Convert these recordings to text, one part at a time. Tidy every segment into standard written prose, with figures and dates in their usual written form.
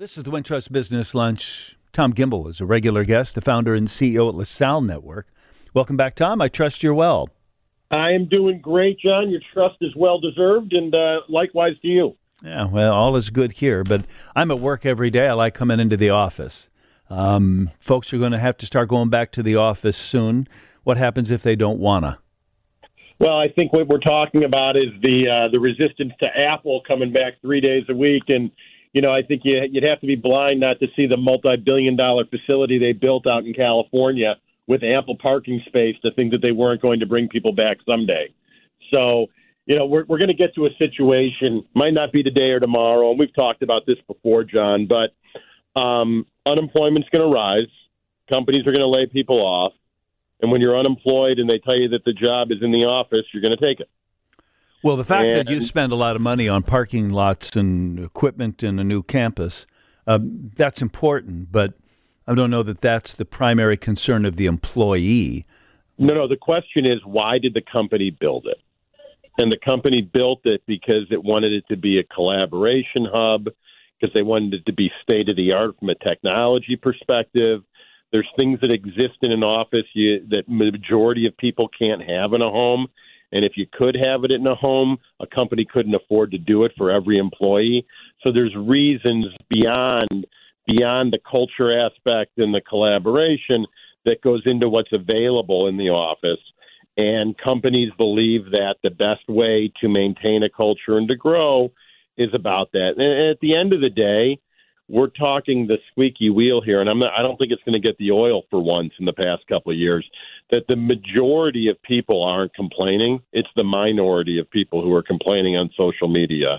This is the Wintrust Business Lunch. Tom Gimbel is a regular guest, the founder and CEO at LaSalle Network. Welcome back, Tom. I trust you're well. I am doing great, John. Your trust is well-deserved, and likewise to you. Yeah, well, all is good here, but I'm at work every day. I like coming into the office. Folks are going to have to start going back to the office soon. What happens if they don't want to? Well, I think what we're talking about is the resistance to Apple coming back 3 days a week, and I think you'd have to be blind not to see the multi-billion-dollar facility they built out in California with ample parking space to think that they weren't going to bring people back someday. So, we're going to get to a situation, might not be today or tomorrow, and we've talked about this before, John, but unemployment's going to rise. Companies are going to lay people off. And when you're unemployed and they tell you that the job is in the office, you're going to take it. Well, the fact that you spend a lot of money on parking lots and equipment in a new campus, that's important, but I don't know that that's the primary concern of the employee. No, the question is, why did the company build it? And the company built it because it wanted it to be a collaboration hub, because they wanted it to be state-of-the-art from a technology perspective. There's things that exist in an office that the majority of people can't have in a home. And if you could have it in a home, a company couldn't afford to do it for every employee. So there's reasons beyond the culture aspect and the collaboration that goes into what's available in the office. And companies believe that the best way to maintain a culture and to grow is about that. And at the end of the day, we're talking the squeaky wheel here, and I don't think it's going to get the oil for once in the past couple of years, that the majority of people aren't complaining. It's the minority of people who are complaining on social media.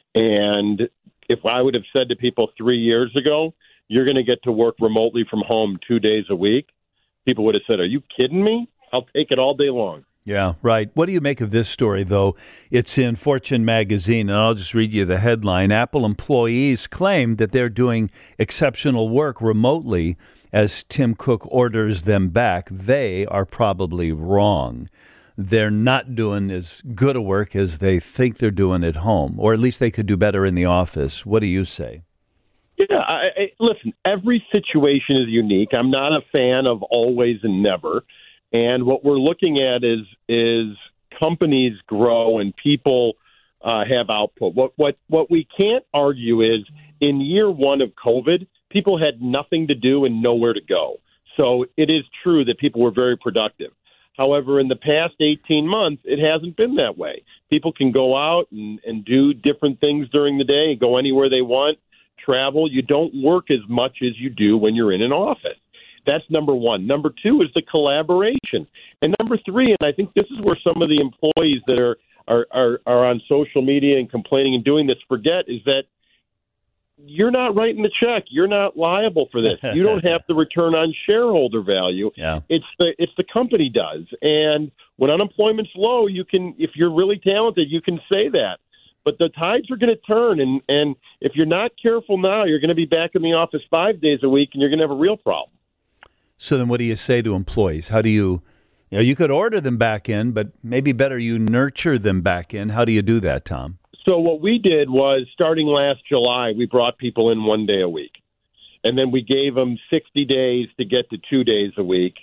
And if I would have said to people 3 years ago, you're going to get to work remotely from home 2 days a week, people would have said, are you kidding me? I'll take it all day long. Yeah, right. What do you make of this story, though? It's in Fortune magazine, and I'll just read you the headline. Apple employees claim that they're doing exceptional work remotely as Tim Cook orders them back. They are probably wrong. They're not doing as good a work as they think they're doing at home, or at least they could do better in the office. What do you say? Yeah, listen, every situation is unique. I'm not a fan of always and never. And what we're looking at is companies grow and people have output. What we can't argue is in year one of COVID, people had nothing to do and nowhere to go. So it is true that people were very productive. However, in the past 18 months, it hasn't been that way. People can go out and do different things during the day, go anywhere they want, travel. You don't work as much as you do when you're in an office. That's number one. Number two is the collaboration. And number three, and I think this is where some of the employees that are on social media and complaining and doing this forget, is that you're not writing the check. You're not liable for this. You don't have the return on shareholder value. Yeah. It's the company does. And when unemployment's low, you can, if you're really talented, you can say that. But the tides are going to turn, and if you're not careful now, you're going to be back in the office 5 days a week, and you're going to have a real problem. So then what do you say to employees? How do you could order them back in, but maybe better you nurture them back in. How do you do that, Tom? So what we did was, starting last July, we brought people in 1 day a week. And then we gave them 60 days to get to 2 days a week.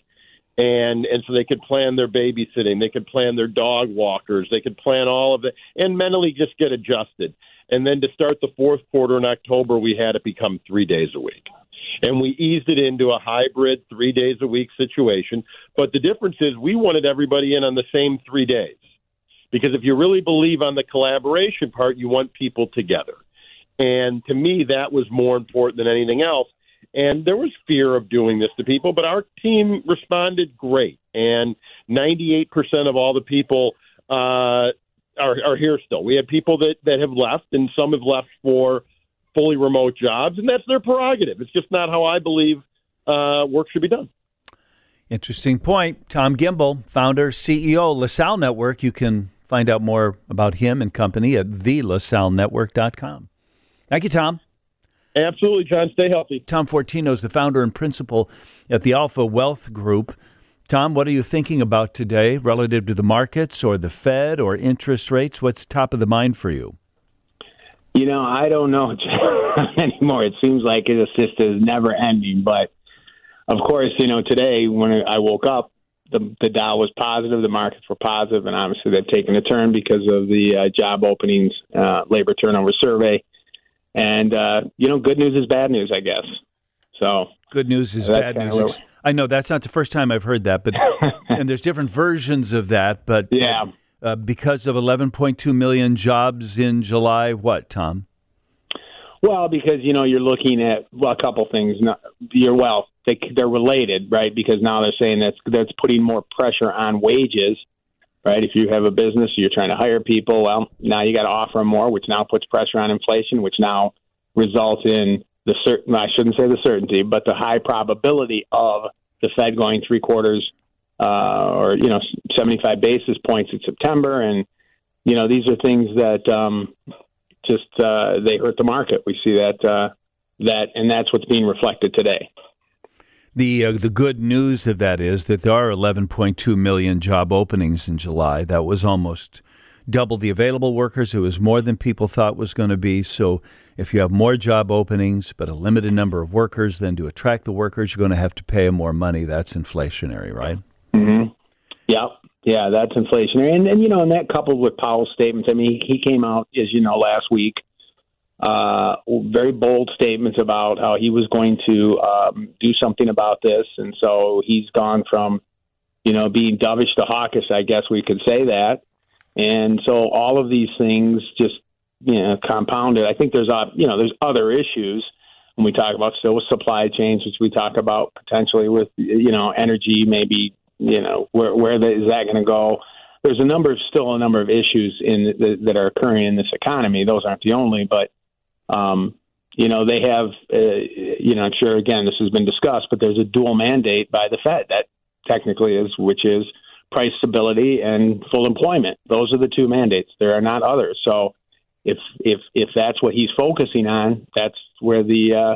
And so they could plan their babysitting. They could plan their dog walkers. They could plan all of it and mentally just get adjusted. And then to start the fourth quarter in October, we had it become 3 days a week. And we eased it into a hybrid 3 days a week situation. But the difference is we wanted everybody in on the same 3 days. Because if you really believe on the collaboration part, you want people together. And to me, that was more important than anything else. And there was fear of doing this to people, but our team responded great. And 98% of all the people are here still. We have people that have left, and some have left for fully remote jobs, and that's their prerogative. It's just not how I believe work should be done. Interesting point. Tom Gimbel, founder, CEO, LaSalle Network. You can find out more about him and company at thelasallenetwork.com. Thank you, Tom. Absolutely, John. Stay healthy. Tom Fortino is the founder and principal at the Alpha Wealth Group. Tom, what are you thinking about today relative to the markets or the Fed or interest rates? What's top of the mind for you? I don't know anymore. It seems like it's just is never ending. But of course, today when I woke up, the Dow was positive, the markets were positive, and obviously they've taken a turn because of the job openings, labor turnover survey. And, good news is bad news, I guess. So good news is bad news. I know that's not the first time I've heard that, but and there's different versions of that. But yeah. Because of 11.2 million jobs in July, what, Tom? Well, because, you're looking at, a couple things. They're related, right? Because now they're saying that's putting more pressure on wages, right? If you have a business, you're trying to hire people, well, now you got to offer them more, which now puts pressure on inflation, which now results in I shouldn't say the certainty, but the high probability of the Fed going 75 basis points in September. And, these are things that they hurt the market. We see that, and that's what's being reflected today. The good news of that is that there are 11.2 million job openings in July. That was almost double the available workers. It was more than people thought was going to be. So if you have more job openings but a limited number of workers, then to attract the workers, you're going to have to pay them more money. That's inflationary, right? Mm-hmm. Yeah, that's inflationary. And and that coupled with Powell's statements, I mean, he came out, as you know, last week, very bold statements about how he was going to do something about this. And so he's gone from, being dovish to hawkish, I guess we could say that. And so all of these things just, compounded. I think there's other issues when we talk about still with supply chains, which we talk about potentially with, energy, maybe, where is that going to go? There's a number of issues that are occurring in this economy. Those aren't the only, but they have, I'm sure, again, this has been discussed, but there's a dual mandate by the Fed that technically which is price stability and full employment. Those are the two mandates. There are not others. So if that's what he's focusing on, that's where the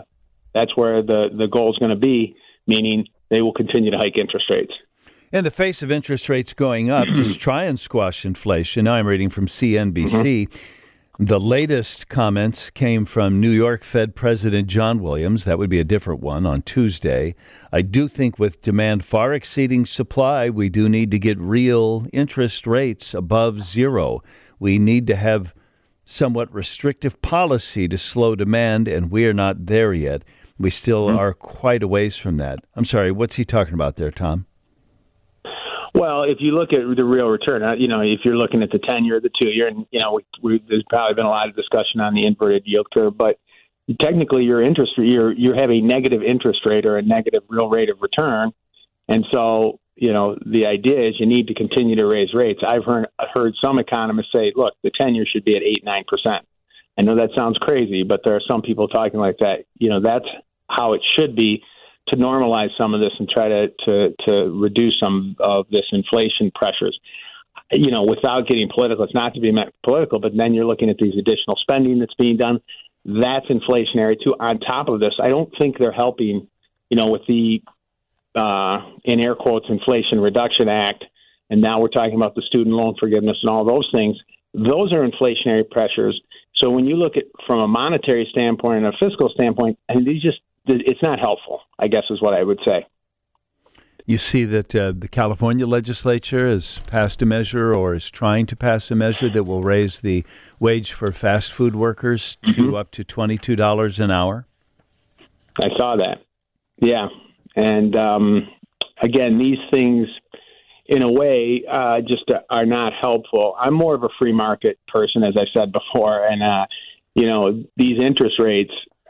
goal is going to be, meaning they will continue to hike interest rates. In the face of interest rates going up, just try and squash inflation. Now I'm reading from CNBC. Mm-hmm. The latest comments came from New York Fed President John Williams. That would be a different one on Tuesday. I do think with demand far exceeding supply, we do need to get real interest rates above zero. We need to have somewhat restrictive policy to slow demand, and we are not there yet. We still are quite a ways from that. I'm sorry, what's he talking about there, Tom? Well, if you look at the real return, if you're looking at the 10-year, the 2-year, and, there's probably been a lot of discussion on the inverted yield curve, but technically you have a negative interest rate or a negative real rate of return. And so, the idea is you need to continue to raise rates. I've heard some economists say, look, the 10-year should be at 8-9%. I know that sounds crazy, but there are some people talking like that. That's how it should be, to normalize some of this and try to reduce some of this inflation pressures, without getting political. It's not to be political, but then you're looking at these additional spending that's being done. That's inflationary too. On top of this, I don't think they're helping, with the, in air quotes, Inflation Reduction Act. And now we're talking about the student loan forgiveness and all those things. Those are inflationary pressures. So when you look at from a monetary standpoint and a fiscal standpoint, and it's not helpful, I guess is what I would say. You see that the California legislature has passed a measure or is trying to pass a measure that will raise the wage for fast food workers to up to $22 an hour. I saw that. Yeah. And again, these things, in a way, just are not helpful. I'm more of a free market person, as I said before. And, these interest rates,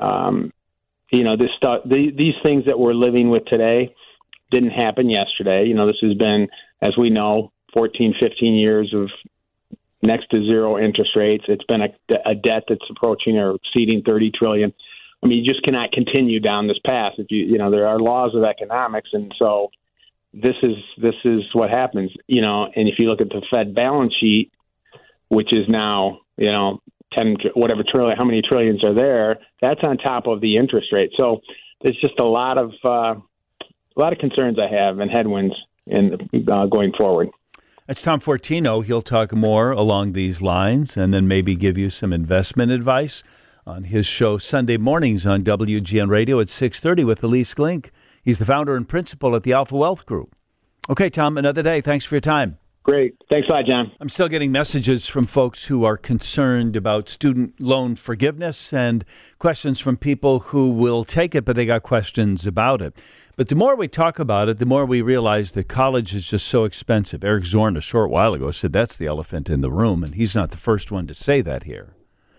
this stuff, these things that we're living with today didn't happen yesterday. This has been, as we know, 14, 15 years of next to zero interest rates. It's been a debt that's approaching or exceeding $30 trillion. I mean, you just cannot continue down this path. If there are laws of economics, and so this is what happens. And if you look at the Fed balance sheet, which is now 10 whatever trillion, how many trillions are there? That's on top of the interest rate. So there's just a lot of concerns I have and headwinds in going forward. That's Tom Fortino. He'll talk more along these lines and then maybe give you some investment advice on his show Sunday mornings on WGN Radio at 6:30 with Elise Glink. He's the founder and principal at the Alpha Wealth Group. Okay, Tom, another day. Thanks for your time. Great. Thanks a lot, John. I'm still getting messages from folks who are concerned about student loan forgiveness and questions from people who will take it, but they got questions about it. But the more we talk about it, the more we realize that college is just so expensive. Eric Zorn a short while ago said that's the elephant in the room, and he's not the first one to say that here,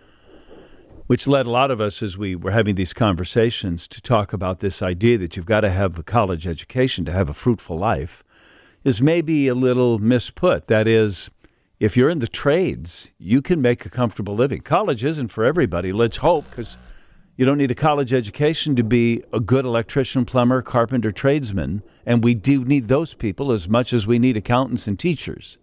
which led a lot of us, as we were having these conversations, to talk about this idea that you've got to have a college education to have a fruitful life is maybe a little misput. That is, if you're in the trades, you can make a comfortable living. College isn't for everybody, let's hope, because you don't need a college education to be a good electrician, plumber, carpenter, tradesman, and we do need those people as much as we need accountants and teachers.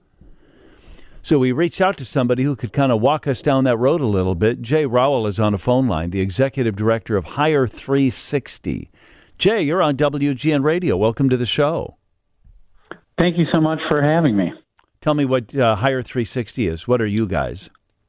So we reached out to somebody who could kind of walk us down that road a little bit. Jay Rowell is on a phone line, the executive director of Hire 360. Jay, you're on WGN Radio. Welcome to the show. Thank you so much for having me. Tell me what Hire 360 is. What are you guys?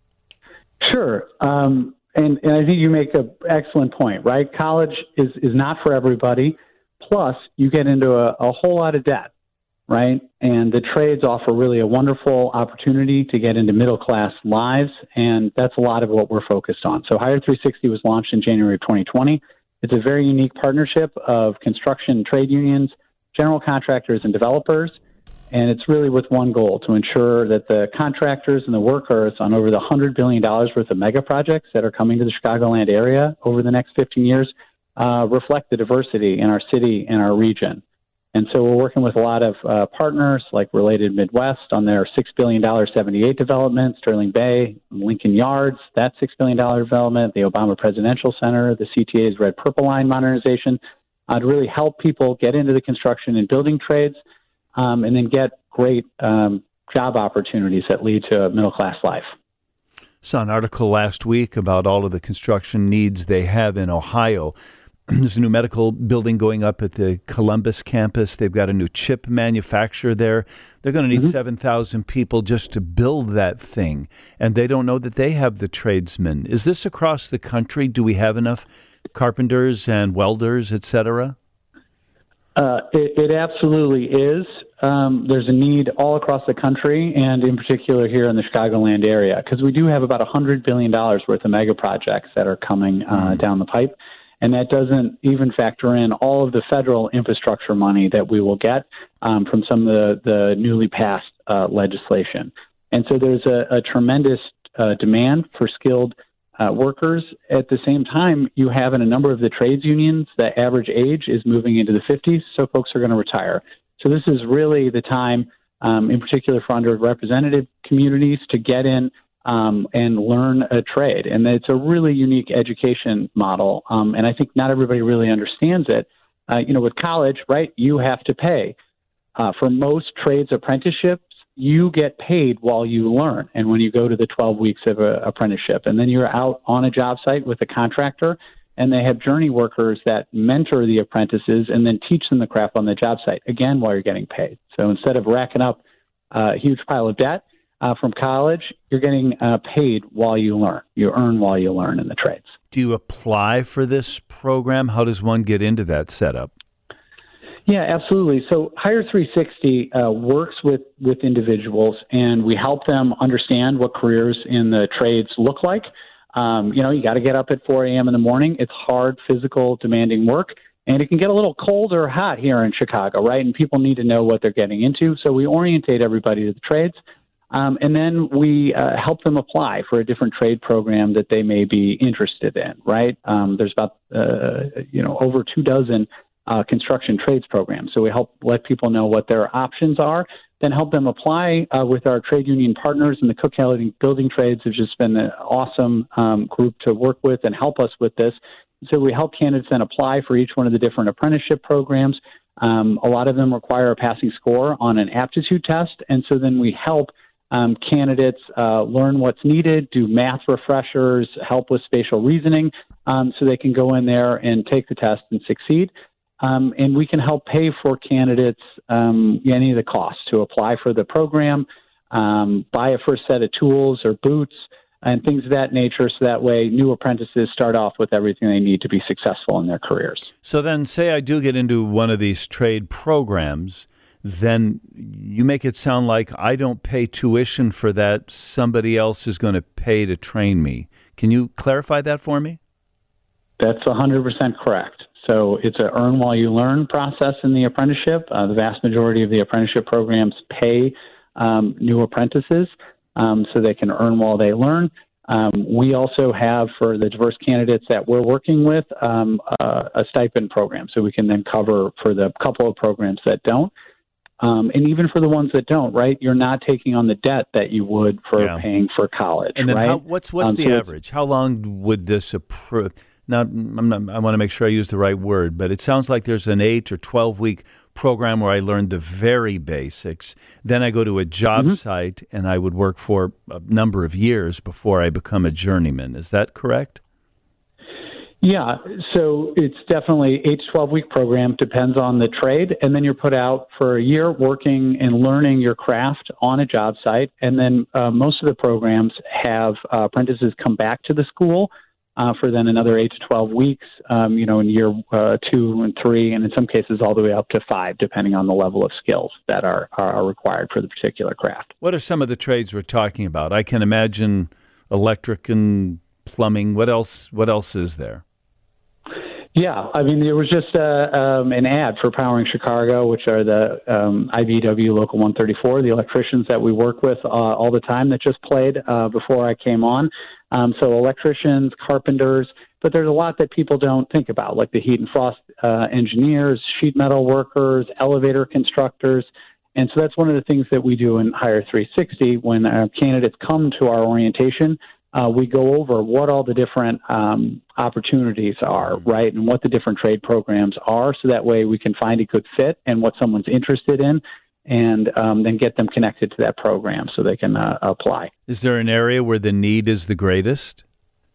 Sure. And I think you make an excellent point, right? College is not for everybody. Plus, you get into a whole lot of debt, right? And the trades offer really a wonderful opportunity to get into middle-class lives, and that's a lot of what we're focused on. So Hire 360 was launched in January of 2020. It's a very unique partnership of construction trade unions, general contractors, and developers. And it's really with one goal, to ensure that the contractors and the workers on over the $100 billion worth of mega projects that are coming to the Chicagoland area over the next 15 years reflect the diversity in our city and our region. And so we're working with a lot of partners like Related Midwest on their $6 billion 78 development, Sterling Bay, Lincoln Yards, that $6 billion development, the Obama Presidential Center, the CTA's Red Purple Line modernization, to really help people get into the construction and building trades and then get great job opportunities that lead to a middle-class life. Saw an article last week about all of the construction needs they have in Ohio. There's a new medical building going up at the Columbus campus. They've got a new chip manufacturer there. They're going to need 7,000 people just to build that thing, and they don't know that they have the tradesmen. Is this across the country? Do we have enough carpenters and welders, et cetera? It absolutely is. There's a need all across the country, and in particular here in the Chicagoland area, because we do have about $100 billion worth of mega projects that are coming down the pipe. And that doesn't even factor in all of the federal infrastructure money that we will get from some of the newly passed legislation. And so there's a tremendous demand for skilled workers. At the same time, you have in a number of the trades unions, the average age is moving into the 50s, so folks are going to retire. So this is really the time, in particular for underrepresented communities, to get in and learn a trade. And it's a really unique education model. And I think not everybody really understands it. With college, right, you have to pay. For most trades apprenticeships, you get paid while you learn. And when you go to the 12 weeks of an apprenticeship, and then you're out on a job site with a contractor, and they have journey workers that mentor the apprentices and then teach them the craft on the job site, again, while you're getting paid. So instead of racking up a huge pile of debt from college, you're getting paid while you learn. You earn while you learn in the trades. Do you apply for this program? How does one get into that setup? Yeah, absolutely. So Hire 360 works with individuals, and we help them understand what careers in the trades look like. You got to get up at 4 a.m. in the morning. It's hard, physical, demanding work, and it can get a little cold or hot here in Chicago, right? And people need to know what they're getting into. So we orientate everybody to the trades, and then we help them apply for a different trade program that they may be interested in, right? There's about, over 24 construction trades programs. So we help let people know what their options are, then help them apply with our trade union partners. And the Cook County Building Trades have just been an awesome group to work with and help us with this. So we help candidates then apply for each one of the different apprenticeship programs. A lot of them require a passing score on an aptitude test. And so then we help candidates learn what's needed, do math refreshers, help with spatial reasoning, so they can go in there and take the test and succeed. and we can help pay for candidates any of the costs to apply for the program, buy a first set of tools or boots, and things of that nature, so that way new apprentices start off with everything they need to be successful in their careers. So then, say I do get into one of these trade programs, then you make it sound like I don't pay tuition for that. Somebody else is going to pay to train me. Can you clarify that for me? That's 100% correct. So it's an earn while you learn process in the apprenticeship. The vast majority of the apprenticeship programs pay new apprentices so they can earn while they learn. We also have, for the diverse candidates that we're working with, a stipend program, so we can then cover for the couple of programs that don't. And even for the ones that don't, right, you're not taking on the debt that you would for paying for college. And then right? what's the average? How long would this I want to make sure I use the right word, but it sounds like there's an 8 or 12-week program where I learn the very basics. Then I go to a job site, and I would work for a number of years before I become a journeyman. Is that correct? Yeah, so it's definitely 8 to 12-week program, depends on the trade, and then you're put out for a year working and learning your craft on a job site, and then most of the programs have apprentices come back to the school for then another 8 to 12 weeks, in year 2 and 3, and in some cases all the way up to 5, depending on the level of skills that are required for the particular craft. What are some of the trades we're talking about? I can imagine electric and plumbing. What else is there? Yeah, I mean, there was just an ad for Powering Chicago, which are the IBEW Local 134, the electricians that we work with all the time, that just played before I came on. So electricians, carpenters, but there's a lot that people don't think about, like the heat and frost engineers, sheet metal workers, elevator constructors. And so that's one of the things that we do in Hire 360 when candidates come to our orientation. We go over what all the different opportunities are, right, and what the different trade programs are, so that way we can find a good fit and what someone's interested in, and then get them connected to that program so they can apply. Is there an area where the need is the greatest?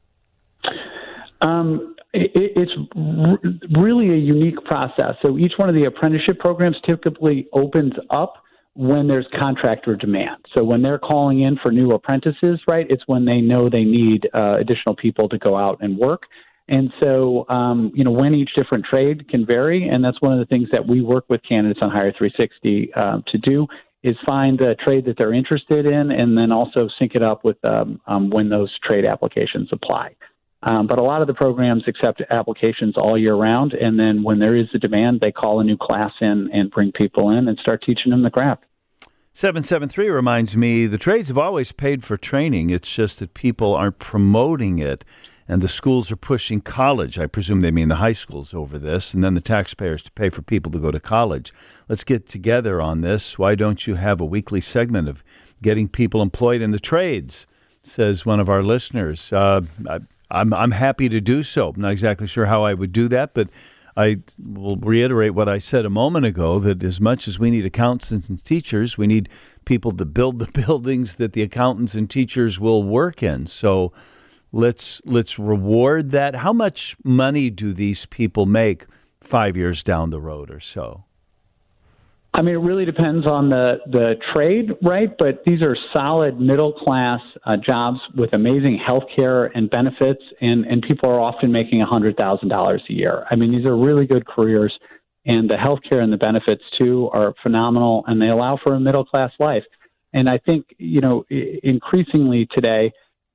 It's really a unique process. So each one of the apprenticeship programs typically opens up when there's contractor demand. So when they're calling in for new apprentices, right, it's when they know they need additional people to go out and work. And so, when each different trade can vary, and that's one of the things that we work with candidates on Hire 360 to do, is find a trade that they're interested in and then also sync it up with when those trade applications apply. But a lot of the programs accept applications all year round, and then when there is a demand, they call a new class in and bring people in and start teaching them the craft. 773 reminds me the trades have always paid for training. It's just that people aren't promoting it, and the schools are pushing college. I presume they mean the high schools over this, and then the taxpayers to pay for people to go to college. Let's get together on this. Why don't you have a weekly segment of getting people employed in the trades, says one of our listeners. I'm happy to do so. I'm not exactly sure how I would do that, but I will reiterate what I said a moment ago, that as much as we need accountants and teachers, we need people to build the buildings that the accountants and teachers will work in. So let's reward that. How much money do these people make 5 years down the road or so? I mean, it really depends on the trade, right? But these are solid middle-class jobs with amazing health care and benefits, and people are often making $100,000 a year. I mean, these are really good careers, and the health care and the benefits, too, are phenomenal, and they allow for a middle-class life. And I think, increasingly today,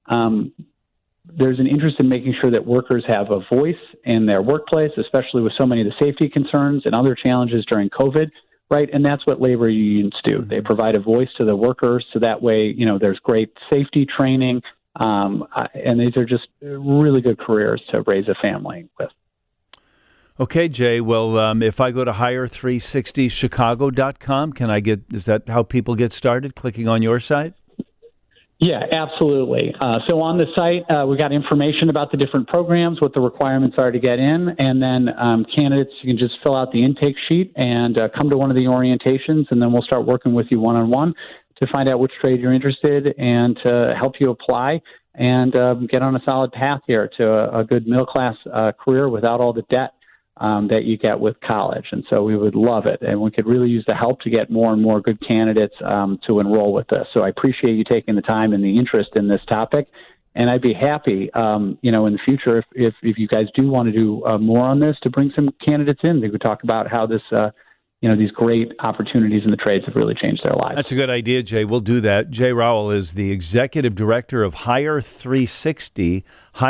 there's an interest in making sure that workers have a voice in their workplace, especially with so many of the safety concerns and other challenges during COVID. Right, and that's what labor unions do. They provide a voice to the workers, so that way, there's great safety training, and these are just really good careers to raise a family with. Okay, Jay. Well, if I go to hire360chicago.com, is that how people get started, clicking on your site? Yeah, absolutely. So on the site, we got information about the different programs, what the requirements are to get in, and then candidates, you can just fill out the intake sheet and come to one of the orientations, and then we'll start working with you one-on-one to find out which trade you're interested in and to help you apply and get on a solid path here to a good middle-class career without all the debt that you get with college. And so we would love it. And we could really use the help to get more and more good candidates to enroll with us. So I appreciate you taking the time and the interest in this topic. And I'd be happy, in the future, if you guys do want to do more on this, to bring some candidates in. They could talk about how this, these great opportunities in the trades have really changed their lives. That's a good idea, Jay. We'll do that. Jay Rowell is the executive director of Hire 360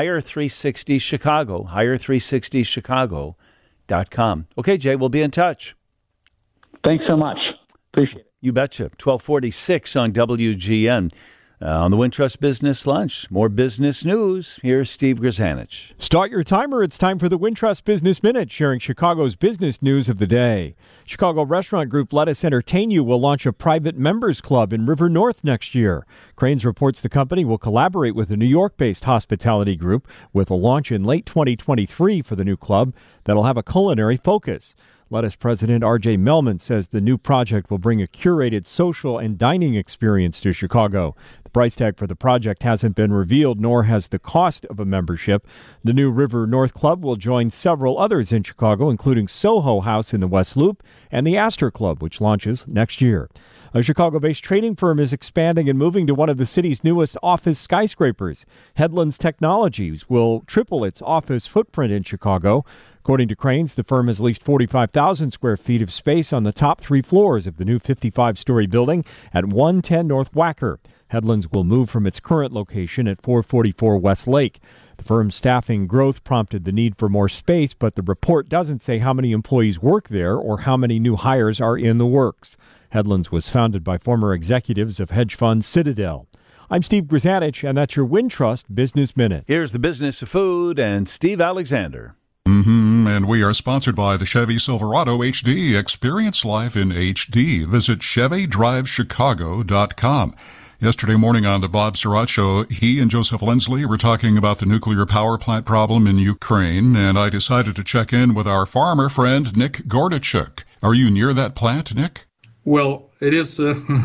Chicago, hire360chicago.com. Okay, Jay, we'll be in touch. Thanks so much. Appreciate it. You betcha. 1246 on WGN. On the Wintrust Business Lunch, more business news. Here's Steve Grzanich. Start your timer. It's time for the Wintrust Business Minute, sharing Chicago's business news of the day. Chicago restaurant group Let Us Entertain You will launch a private members club in River North next year. Crain's reports the company will collaborate with a New York-based hospitality group with a launch in late 2023 for the new club that'll have a culinary focus. Lettuce President R.J. Melman says the new project will bring a curated social and dining experience to Chicago. The price tag for the project hasn't been revealed, nor has the cost of a membership. The new River North Club will join several others in Chicago, including Soho House in the West Loop and the Astor Club, which launches next year. A Chicago-based trading firm is expanding and moving to one of the city's newest office skyscrapers. Headlands Technologies will triple its office footprint in Chicago. According to Crain's, the firm has leased 45,000 square feet of space on the top 3 floors of the new 55-story building at 110 North Wacker. Headlands will move from its current location at 444 West Lake. The firm's staffing growth prompted the need for more space, but the report doesn't say how many employees work there or how many new hires are in the works. Headlands was founded by former executives of hedge fund Citadel. I'm Steve Grzanich, and that's your Wintrust Business Minute. Here's the business of food and Steve Alexander. And we are sponsored by the Chevy Silverado HD. Experience life in HD. Visit ChevyDriveChicago.com. Yesterday morning on the Bob Surratt Show, he and Joseph Lindsley were talking about the nuclear power plant problem in Ukraine, and I decided to check in with our farmer friend, Nick Gordichuk. Are you near that plant, Nick? Well, it is,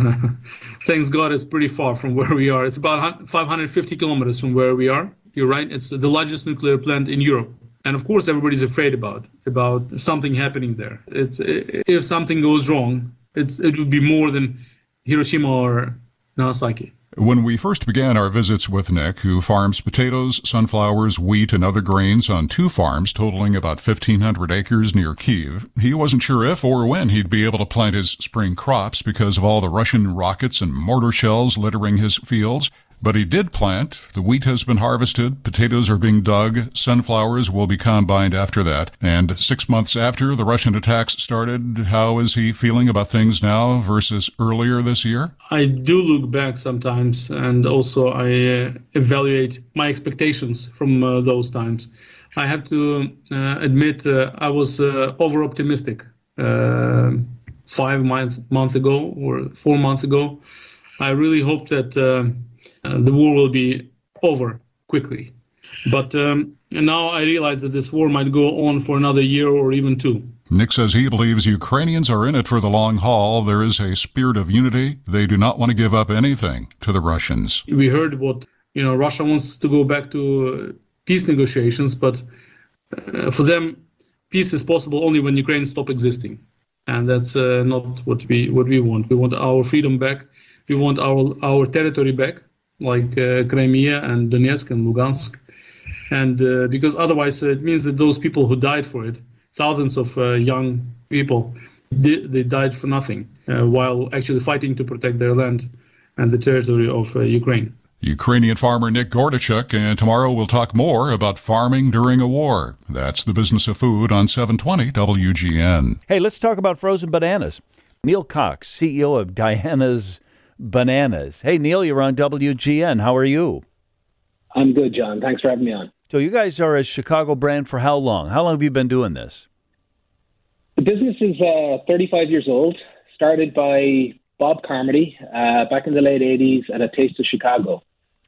thanks God, it's pretty far from where we are. It's about 550 kilometers from where we are. You're right. It's the largest nuclear plant in Europe. And of course, everybody's afraid about something happening there. If something goes wrong, it would be more than Hiroshima or Nagasaki. When we first began our visits with Nick, who farms potatoes, sunflowers, wheat, and other grains on 2 farms totaling about 1,500 acres near Kyiv, he wasn't sure if or when he'd be able to plant his spring crops because of all the Russian rockets and mortar shells littering his fields. But he did plant. The wheat has been harvested. Potatoes are being dug. Sunflowers will be combined after that. And 6 months after the Russian attacks started, how is he feeling about things now versus earlier this year? I do look back sometimes, and also I evaluate my expectations from those times. I have to admit I was over-optimistic 5 months ago or 4 months ago. I really hoped that the war will be over quickly. But now I realize that this war might go on for another year or even 2. Nick says he believes Ukrainians are in it for the long haul. There is a spirit of unity. They do not want to give up anything to the Russians. We heard Russia wants to go back to peace negotiations, but for them, peace is possible only when Ukraine stops existing. And that's not what we want. We want our freedom back. We want our territory back, like Crimea and Donetsk and Lugansk. And because otherwise it means that those people who died for it, thousands of young people, they died for nothing while actually fighting to protect their land and the territory of Ukraine. Ukrainian farmer Nick Gordichuk, and tomorrow we'll talk more about farming during a war. That's the Business of Food on 720 WGN. Hey, let's talk about frozen bananas. Neil Cox, CEO of Diana's Bananas. Hey, Neil, you're on WGN. How are you? I'm good, John. Thanks for having me on. So you guys are a Chicago brand for how long? How long have you been doing this? The business is 35 years old, started by Bob Carmody back in the late 80s at A Taste of Chicago.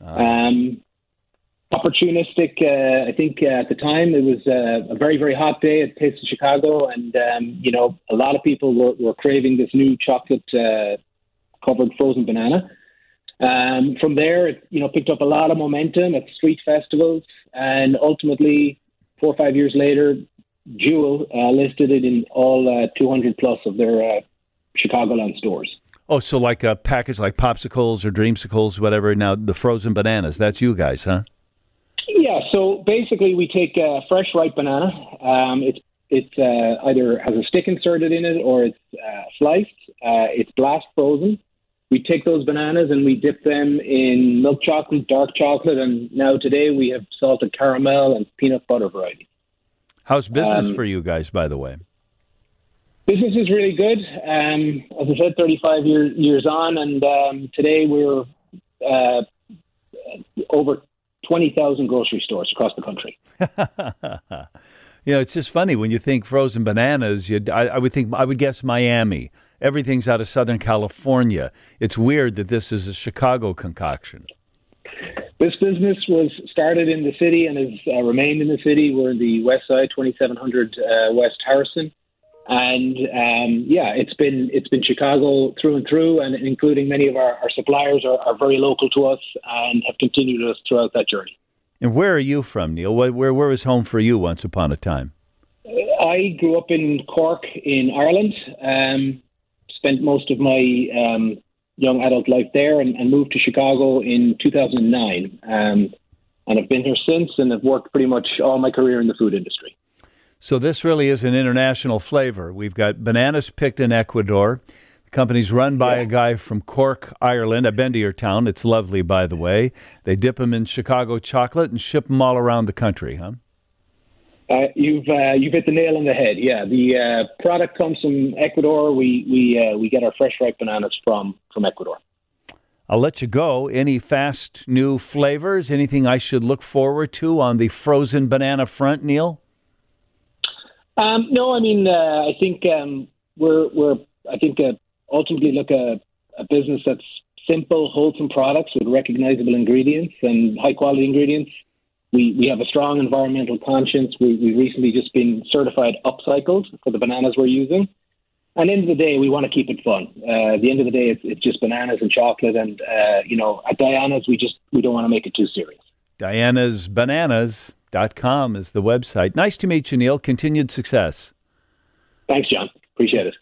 Opportunistic, I think at the time it was a very, very hot day at Taste of Chicago, and, a lot of people were craving this new chocolate-covered frozen banana. From there, it picked up a lot of momentum at street festivals, and ultimately, 4 or 5 years later, Jewel listed it in all 200 plus of their Chicagoland stores. Oh, so like a package like popsicles or dreamsicles, whatever. Now, the frozen bananas, that's you guys, huh? Yeah, so basically we take a fresh, ripe banana. It's either has a stick inserted in it or it's sliced. It's blast frozen. We take those bananas and we dip them in milk chocolate, dark chocolate, and now today we have salted caramel and peanut butter variety. How's business for you guys, by the way? Business is really good. As I said, 35 years on, and today we're over 20,000 grocery stores across the country. You know, it's just funny when you think frozen bananas. I would guess Miami. Everything's out of Southern California. It's weird that this is a Chicago concoction. This business was started in the city and has remained in the city. We're in the west side, 2700 West Harrison. And it's been Chicago through and through, and including many of our suppliers are very local to us and have continued us throughout that journey. And where are you from, Neil? Where was home for you once upon a time? I grew up in Cork in Ireland, spent most of my young adult life there and moved to Chicago in 2009. And I've been here since and have worked pretty much all my career in the food industry. So this really is an international flavor. We've got bananas picked in Ecuador. The company's run by a guy from Cork, Ireland. I've been to your town. It's lovely, by the way. They dip them in Chicago chocolate and ship them all around the country, huh? You've hit the nail on the head. Yeah, the product comes from Ecuador. We get our fresh ripe bananas from Ecuador. I'll let you go. Any fast new flavors? Anything I should look forward to on the frozen banana front, Neil? No, I mean I think we're ultimately look at a business that's simple, wholesome products with recognizable ingredients and high quality ingredients. We have a strong environmental conscience. We've recently just been certified upcycled for the bananas we're using. And at the end of the day, we want to keep it fun. At the end of the day, it's just bananas and chocolate. And, at Diana's, we don't want to make it too serious. Diana'sBananas.com is the website. Nice to meet you, Neil. Continued success. Thanks, John. Appreciate it.